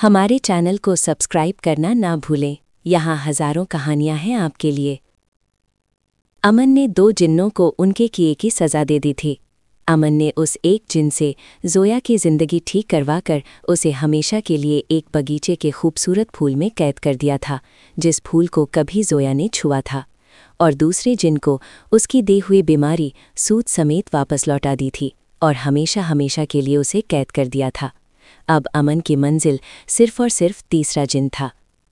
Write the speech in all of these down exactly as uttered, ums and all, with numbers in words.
हमारे चैनल को सब्सक्राइब करना ना भूलें। यहाँ हजारों कहानियाँ हैं आपके लिए। अमन ने दो जिन्नों को उनके किए की सज़ा दे दी थी। अमन ने उस एक जिन से ज़ोया की ज़िंदगी ठीक करवाकर उसे हमेशा के लिए एक बगीचे के खूबसूरत फूल में कैद कर दिया था, जिस फूल को कभी ज़ोया ने छुआ था, और दूसरे जिन को उसकी दी हुई बीमारी सूद समेत वापस लौटा दी थी और हमेशा हमेशा के लिए उसे कैद कर दिया था। अब अमन की मंजिल सिर्फ और सिर्फ तीसरा जिन था।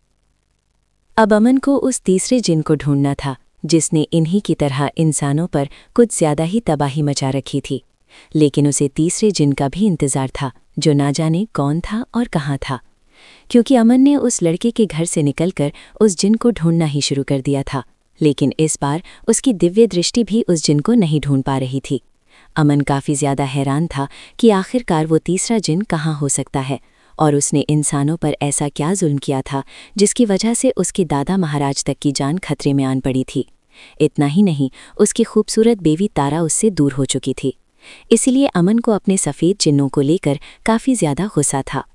अब अमन को उस तीसरे जिन को ढूंढना था जिसने इन्हीं की तरह इंसानों पर कुछ ज्यादा ही तबाही मचा रखी थी। लेकिन उसे तीसरे जिन का भी इंतजार था जो ना जाने कौन था और कहाँ था, क्योंकि अमन ने उस लड़के के घर से निकलकर उस जिन को ढूंढना ही शुरू कर दिया था। लेकिन इस बार उसकी दिव्य दृष्टि भी उस जिन को नहीं ढूंढ पा रही थी। अमन काफ़ी ज़्यादा हैरान था कि आखिरकार वो तीसरा जिन कहाँ हो सकता है, और उसने इंसानों पर ऐसा क्या जुल्म किया था जिसकी वजह से उसके दादा महाराज तक की जान खतरे में आन पड़ी थी। इतना ही नहीं, उसकी खूबसूरत बेवी तारा उससे दूर हो चुकी थी। इसलिए अमन को अपने सफ़ेद जिन्नों को लेकर काफ़ी ज़्यादा गुस्सा था।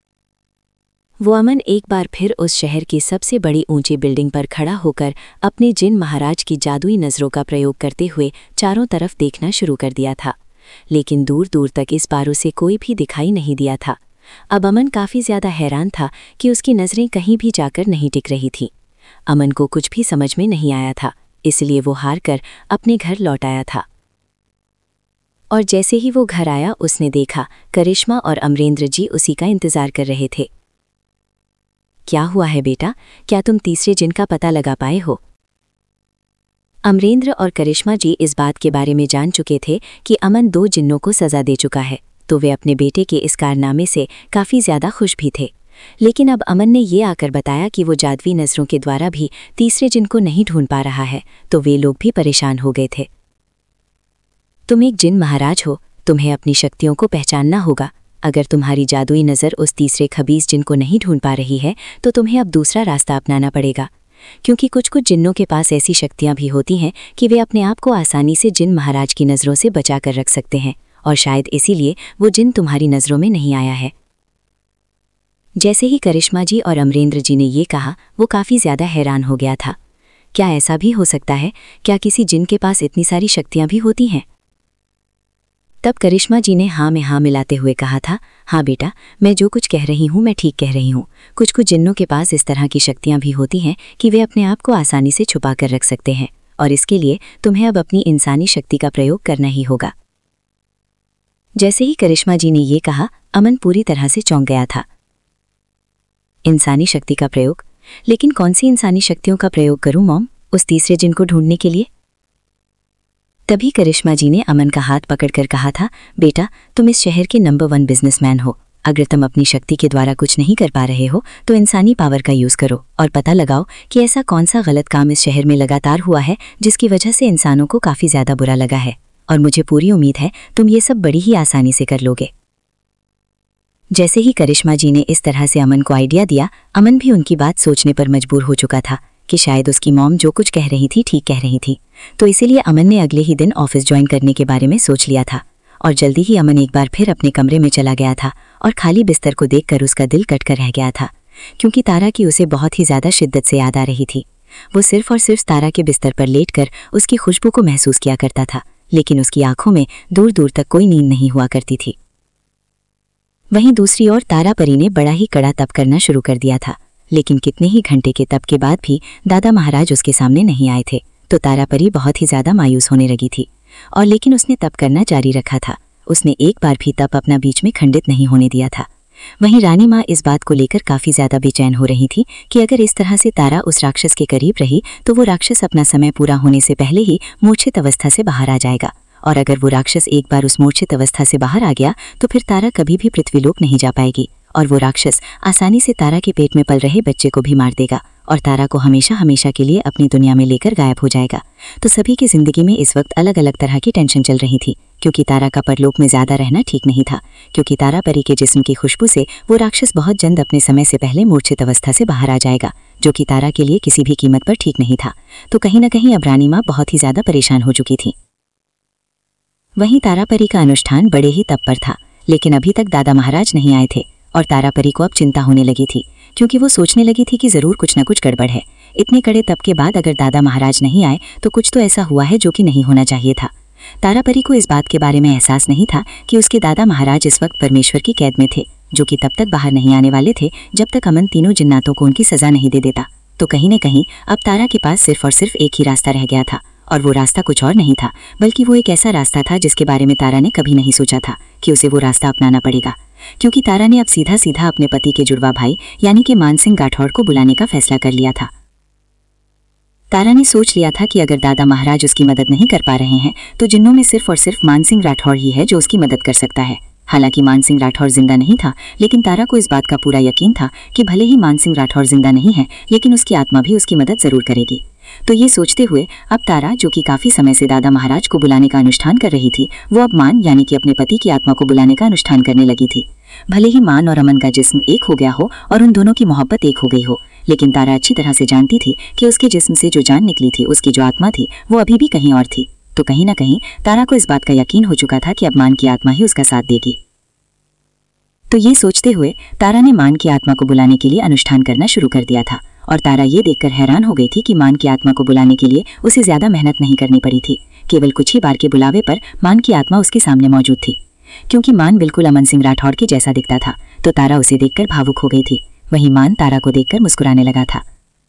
वो अमन एक बार फिर उस शहर की सबसे बड़ी ऊंची बिल्डिंग पर खड़ा होकर अपने जिन महाराज की जादुई नज़रों का प्रयोग करते हुए चारों तरफ देखना शुरू कर दिया था। लेकिन दूर दूर तक इस बार उसे कोई भी दिखाई नहीं दिया था। अब अमन काफ़ी ज़्यादा हैरान था कि उसकी नज़रें कहीं भी जाकर नहीं टिक रही थीं। अमन को कुछ भी समझ में नहीं आया था, इसलिए वो हार कर अपने घर लौट आया था। और जैसे ही वो घर आया उसने देखा करिश्मा और अमरेंद्र जी उसी का इंतज़ार कर रहे थे। क्या हुआ है बेटा, क्या तुम तीसरे जिन का पता लगा पाए हो? अमरेंद्र और करिश्मा जी इस बात के बारे में जान चुके थे कि अमन दो जिन्नों को सज़ा दे चुका है, तो वे अपने बेटे के इस कारनामे से काफ़ी ज़्यादा खुश भी थे। लेकिन अब अमन ने ये आकर बताया कि वो जादुई नज़रों के द्वारा भी तीसरे जिन को नहीं ढूंढ पा रहा है, तो वे लोग भी परेशान हो गए थे। तुम एक जिन महाराज हो, तुम्हें अपनी शक्तियों को पहचानना होगा। अगर तुम्हारी जादुई नज़र उस तीसरे खबीस जिन को नहीं ढूंढ पा रही है तो तुम्हें अब दूसरा रास्ता अपनाना पड़ेगा, क्योंकि कुछ कुछ जिन्नों के पास ऐसी शक्तियां भी होती हैं कि वे अपने आप को आसानी से जिन महाराज की नज़रों से बचा कर रख सकते हैं, और शायद इसीलिए वो जिन तुम्हारी नज़रों में नहीं आया है। जैसे ही करिश्मा जी और अमरेंद्र जी ने ये कहा, वो काफ़ी ज़्यादा हैरान हो गया था। क्या ऐसा भी हो सकता है? क्या किसी जिन के पास इतनी सारी शक्तियाँ भी होती हैं? तब करिश्मा जी ने हाँ में हाँ मिलाते हुए कहा था, हाँ बेटा, मैं जो कुछ कह रही हूँ मैं ठीक कह रही हूँ। कुछ कुछ जिन्नों के पास इस तरह की शक्तियाँ भी होती हैं कि वे अपने आप को आसानी से छुपा कर रख सकते हैं, और इसके लिए तुम्हें अब अपनी इंसानी शक्ति का प्रयोग करना ही होगा। जैसे ही करिश्मा जी ने ये कहा, अमन पूरी तरह से चौंक गया था। इंसानी शक्ति का प्रयोग? लेकिन कौन सी इंसानी शक्तियों का प्रयोग करूँ मॉम, उस तीसरे जिन को ढूंढने के लिए? तभी करिश्मा जी ने अमन का हाथ पकड़कर कहा था, बेटा, तुम इस शहर के नंबर वन बिजनेसमैन हो। अगर तुम अपनी शक्ति के द्वारा कुछ नहीं कर पा रहे हो तो इंसानी पावर का यूज़ करो और पता लगाओ कि ऐसा कौन सा गलत काम इस शहर में लगातार हुआ है जिसकी वजह से इंसानों को काफ़ी ज़्यादा बुरा लगा है, और मुझे पूरी उम्मीद है तुम ये सब बड़ी ही आसानी से कर लोगे। जैसे ही करिश्मा जी ने इस तरह से अमन को आइडिया दिया, अमन भी उनकी बात सोचने पर मजबूर हो चुका था कि शायद उसकी मॉम जो कुछ कह रही थी ठीक कह रही थी। तो इसीलिए अमन ने अगले ही दिन ऑफिस ज्वाइन करने के बारे में सोच लिया था, और जल्दी ही अमन एक बार फिर अपने कमरे में चला गया था, और खाली बिस्तर को देखकर उसका दिल कट कर रह गया था, क्योंकि तारा की उसे बहुत ही ज़्यादा शिद्दत से याद आ रही थी। वो सिर्फ और सिर्फ तारा के बिस्तर पर लेटकर उसकी खुशबू को महसूस किया करता था, लेकिन उसकी आंखों में दूर दूर तक कोई नींद नहीं हुआ करती थी। वहीं दूसरी ओर तारा परी ने बड़ा ही कड़ा तप करना शुरू कर दिया था, लेकिन कितने ही घंटे के तप के बाद भी दादा महाराज उसके सामने नहीं आए थे, तो तारा परी बहुत ही ज़्यादा मायूस होने लगी थी। और लेकिन उसने तप करना जारी रखा था, उसने एक बार भी तप अपना बीच में खंडित नहीं होने दिया था। वहीं रानी माँ इस बात को लेकर काफ़ी ज़्यादा बेचैन हो रही थी कि अगर इस तरह से तारा उस राक्षस के करीब रही तो वो राक्षस अपना समय पूरा होने से पहले ही मूर्छित अवस्था से बाहर आ जाएगा, और अगर वो राक्षस एक बार उस मूर्छित अवस्था से बाहर आ गया तो फिर तारा कभी भी पृथ्वीलोक नहीं जा पाएगी, और वो राक्षस आसानी से तारा के पेट में पल रहे बच्चे को भी मार देगा और तारा को हमेशा हमेशा के लिए अपनी दुनिया में लेकर गायब हो जाएगा। तो सभी की ज़िंदगी में इस वक्त अलग अलग तरह की टेंशन चल रही थी, क्योंकि तारा का परलोक में ज़्यादा रहना ठीक नहीं था, क्योंकि तारा परी के जिस्म की खुशबू से वो राक्षस बहुत जल्द अपने समय से पहले मूर्छित अवस्था से बाहर आ जाएगा, जो कि तारा के लिए किसी भी कीमत पर ठीक नहीं था। तो कहीं ना कहीं अब रानी माँ बहुत ही ज़्यादा परेशान हो चुकी थी। वहीं तारा परी का अनुष्ठान बड़े ही तप पर था, लेकिन अभी तक दादा महाराज नहीं आए थे, और तारा परी को अब चिंता होने लगी थी, क्योंकि वो सोचने लगी थी कि जरूर कुछ न कुछ गड़बड़ है। इतने कड़े तप के बाद अगर दादा महाराज नहीं आए तो कुछ तो ऐसा हुआ है जो कि नहीं होना चाहिए था। तारा परी को इस बात के बारे में एहसास नहीं था कि उसके दादा महाराज इस वक्त परमेश्वर की कैद में थे, जो कि तब तक बाहर नहीं आने वाले थे जब तक अमन तीनों जिन्नातों को उनकी सजा नहीं दे देता। तो कहीं न कहीं अब तारा के पास सिर्फ और सिर्फ एक ही रास्ता रह गया था, और वो रास्ता कुछ और नहीं था, बल्कि वो एक ऐसा रास्ता था जिसके बारे में तारा ने कभी नहीं सोचा था कि उसे वो रास्ता अपनाना पड़ेगा। क्योंकि तारा ने अब सीधा सीधा अपने पति के जुड़वा भाई यानी कि मानसिंह राठौड़ को बुलाने का फैसला कर लिया था। तारा ने सोच लिया था कि अगर दादा महाराज उसकी मदद नहीं कर पा रहे हैं तो जिन्नों में सिर्फ और सिर्फ मानसिंह राठौड़ ही है जो उसकी मदद कर सकता है। हालांकि मानसिंह राठौड़ जिंदा नहीं था, लेकिन तारा को इस बात का पूरा यकीन था कि भले ही मानसिंह राठौड़ जिंदा नहीं है, लेकिन उसकी आत्मा भी उसकी मदद जरूर करेगी। तो ये सोचते हुए अब तारा, जो कि काफी समय से दादा महाराज को बुलाने का अनुष्ठान कर रही थी, वो अब मान यानी कि अपने पति की आत्मा को बुलाने का अनुष्ठान करने लगी थी। भले ही मान और अमन का जिस्म एक हो गया हो और उन दोनों की मोहब्बत एक हो गई हो, लेकिन तारा अच्छी तरह से जानती थी कि उसके जिस्म से जो जान निकली थी, उसकी जो आत्मा थी, वो अभी भी कहीं और थी। तो कहीं ना कहीं तारा को इस बात का यकीन हो चुका था कि अब मान की आत्मा ही उसका साथ देगी। तो ये सोचते हुए तारा ने मान की आत्मा को बुलाने के लिए अनुष्ठान करना शुरू कर दिया था, और तारा ये देखकर हैरान हो गई थी कि मान की आत्मा को बुलाने के लिए उसे ज्यादा मेहनत नहीं करनी पड़ी थी। केवल कुछ ही बार के बुलावे पर मान की आत्मा उसके सामने मौजूद थी। क्योंकि मान बिल्कुल अमन सिंह राठौड़ के जैसा दिखता था, तो तारा उसे देखकर भावुक हो गई थी। वहीं मान तारा को देखकर मुस्कुराने लगा था।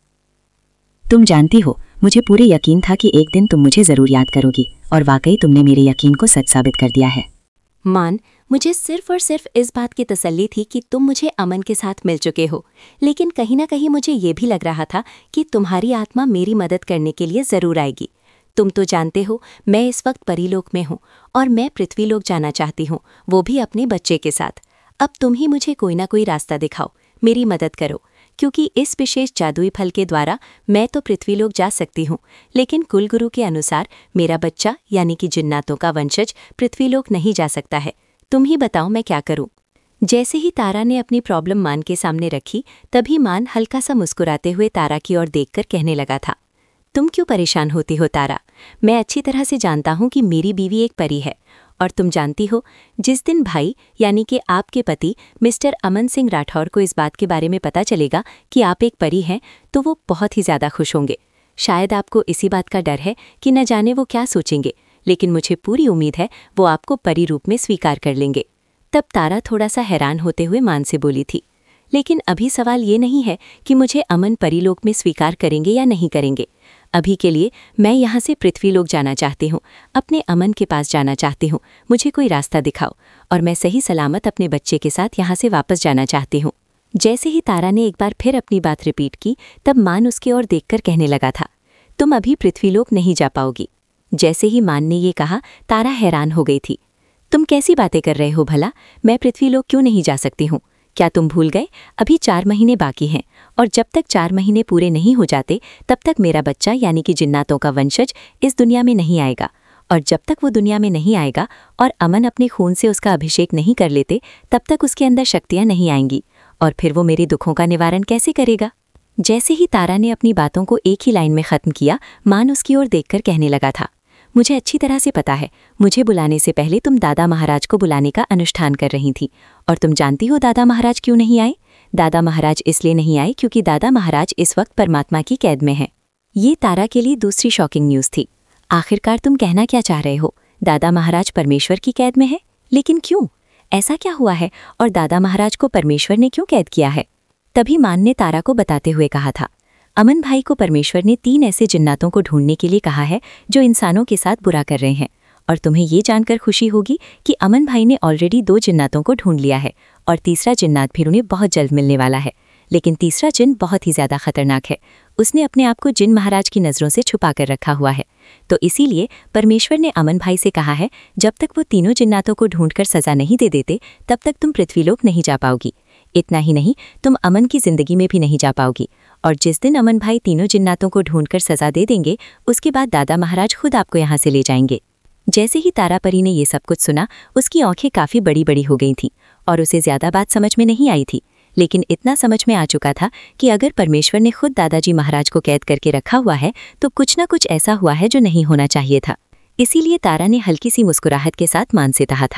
तुम जानती हो, मुझे पूरे यकीन था कि एक दिन तुम मुझे जरूर याद करोगी, और वाकई तुमने मेरे यकीन को सच साबित कर दिया है। मान, मुझे सिर्फ और सिर्फ इस बात की तसल्ली थी कि तुम मुझे अमन के साथ मिल चुके हो, लेकिन कहीं ना कहीं मुझे ये भी लग रहा था कि तुम्हारी आत्मा मेरी मदद करने के लिए जरूर आएगी। तुम तो जानते हो मैं इस वक्त परीलोक में हूँ और मैं पृथ्वीलोक जाना चाहती हूँ, वो भी अपने बच्चे के साथ। अब तुम ही मुझे कोई ना कोई रास्ता दिखाओ, मेरी मदद करो, क्योंकि इस विशेष जादुई फल के द्वारा मैं तो पृथ्वीलोक जा सकती हूँ, लेकिन कुलगुरु के अनुसार मेरा बच्चा यानी कि जिन्नातों का वंशज पृथ्वीलोक नहीं जा सकता है। तुम ही बताओ मैं क्या करूं। जैसे ही तारा ने अपनी प्रॉब्लम मान के सामने रखी, तभी मान हल्का सा मुस्कुराते हुए तारा की ओर देखकर कहने लगा था, तुम क्यों परेशान होती हो तारा? मैं अच्छी तरह से जानता हूं कि मेरी बीवी एक परी है, और तुम जानती हो जिस दिन भाई यानी कि आपके पति मिस्टर अमन सिंह राठौर को इस बात के बारे में पता चलेगा कि आप एक परी हैं, तो वो बहुत ही ज़्यादा खुश होंगे। शायद आपको इसी बात का डर है कि न जाने वो क्या सोचेंगे, लेकिन मुझे पूरी उम्मीद है वो आपको परी रूप में स्वीकार कर लेंगे। तब तारा थोड़ा सा हैरान होते हुए मान से बोली थी, लेकिन अभी सवाल ये नहीं है कि मुझे अमन परीलोक में स्वीकार करेंगे या नहीं करेंगे। अभी के लिए मैं यहाँ से पृथ्वीलोक जाना चाहती हूँ, अपने अमन के पास जाना चाहती हूँ। मुझे कोई रास्ता दिखाओ और मैं सही सलामत अपने बच्चे के साथ यहाँ से वापस जाना चाहती हूँ। जैसे ही तारा ने एक बार फिर अपनी बात रिपीट की, तब मान उसकी ओर देखकर कहने लगा था, तुम अभी पृथ्वीलोक नहीं जा पाओगी। जैसे ही मान ने ये कहा, तारा हैरान हो गई थी। तुम कैसी बातें कर रहे हो भला? मैं पृथ्वीलोक क्यों नहीं जा सकती हूँ? क्या तुम भूल गए? अभी चार महीने बाकी हैं, और जब तक चार महीने पूरे नहीं हो जाते तब तक मेरा बच्चा यानी कि जिन्नातों का वंशज इस दुनिया में नहीं आएगा। और जब तक वो दुनिया में नहीं आएगा और अमन अपने खून से उसका अभिषेक नहीं कर लेते, तब तक उसके अंदर शक्तियाँ नहीं आएंगी, और फिर वो मेरे दुखों का निवारण कैसे करेगा? जैसे ही तारा ने अपनी बातों को एक ही लाइन में ख़त्म किया, मान उसकी ओर देखकर कहने लगा था, मुझे अच्छी तरह से पता है, मुझे बुलाने से पहले तुम दादा महाराज को बुलाने का अनुष्ठान कर रही थी, और तुम जानती हो दादा महाराज क्यों नहीं आए? दादा महाराज इसलिए नहीं आए क्योंकि दादा महाराज इस वक्त परमात्मा की कैद में हैं। ये तारा के लिए दूसरी शॉकिंग न्यूज़ थी। आखिरकार तुम कहना क्या चाह रहे हो? दादा महाराज परमेश्वर की कैद में है? लेकिन क्यों? ऐसा क्या हुआ है और दादा महाराज को परमेश्वर ने क्यों कैद किया है? तभी मान ने तारा को बताते हुए कहा था, अमन भाई को परमेश्वर ने तीन ऐसे जिन्नातों को ढूंढने के लिए कहा है जो इंसानों के साथ बुरा कर रहे हैं, और तुम्हें ये जानकर खुशी होगी कि अमन भाई ने ऑलरेडी दो जिन्नातों को ढूंढ लिया है, और तीसरा जिन्नात भी उन्हें बहुत जल्द मिलने वाला है। लेकिन तीसरा जिन बहुत ही ज़्यादा खतरनाक है। उसने अपने आप को जिन महाराज की नज़रों से छुपा कर रखा हुआ है। तो इसीलिए परमेश्वर ने अमन भाई से कहा है, जब तक वो तीनों जिन्नातों को ढूंढकर सज़ा नहीं दे देते, तब तक तुम पृथ्वीलोक नहीं जा पाओगी। इतना ही नहीं, तुम अमन की ज़िंदगी में भी नहीं जा पाओगी, और जिस दिन अमन भाई तीनों जिन्नातों को ढूंढकर सज़ा दे देंगे, उसके बाद दादा महाराज खुद आपको यहाँ से ले जाएंगे। जैसे ही तारा परी ने ये सब कुछ सुना, उसकी आंखें काफ़ी बड़ी बड़ी हो गई थीं, और उसे ज़्यादा बात समझ में नहीं आई थी, लेकिन इतना समझ में आ चुका था कि अगर परमेश्वर ने खुद दादाजी महाराज को कैद करके रखा हुआ है, तो कुछ ना कुछ ऐसा हुआ है जो नहीं होना चाहिए था। इसीलिए तारा ने हल्की सी मुस्कुराहट के साथ मान से कहा था,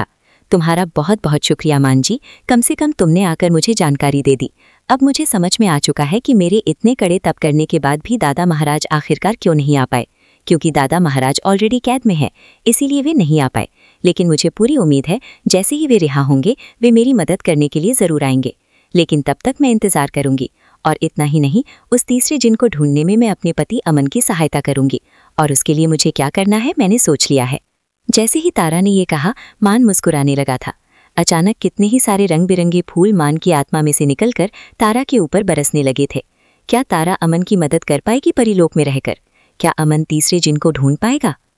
तुम्हारा बहुत बहुत शुक्रिया मान जी, कम से कम तुमने आकर मुझे जानकारी दे दी। अब मुझे समझ में आ चुका है कि मेरे इतने कड़े तप करने के बाद भी दादा महाराज आखिरकार क्यों नहीं आ पाए। क्योंकि दादा महाराज ऑलरेडी कैद में हैं, इसीलिए वे नहीं आ पाए। लेकिन मुझे पूरी उम्मीद है जैसे ही वे रिहा होंगे वे मेरी मदद करने के लिए ज़रूर आएंगे। लेकिन तब तक मैं इंतज़ार करूंगी। और इतना ही नहीं, उस तीसरे जिन को ढूंढने में मैं अपने पति अमन की सहायता करूंगी। और उसके लिए मुझे क्या करना है मैंने सोच लिया है। जैसे ही तारा ने ये कहा, मान मुस्कुराने लगा था। अचानक कितने ही सारे रंग बिरंगे फूल मान की आत्मा में से निकलकर तारा के ऊपर बरसने लगे थे। क्या तारा अमन की मदद कर पाएगी परीलोक में रहकर? क्या अमन तीसरे जिन को ढूंढ पाएगा?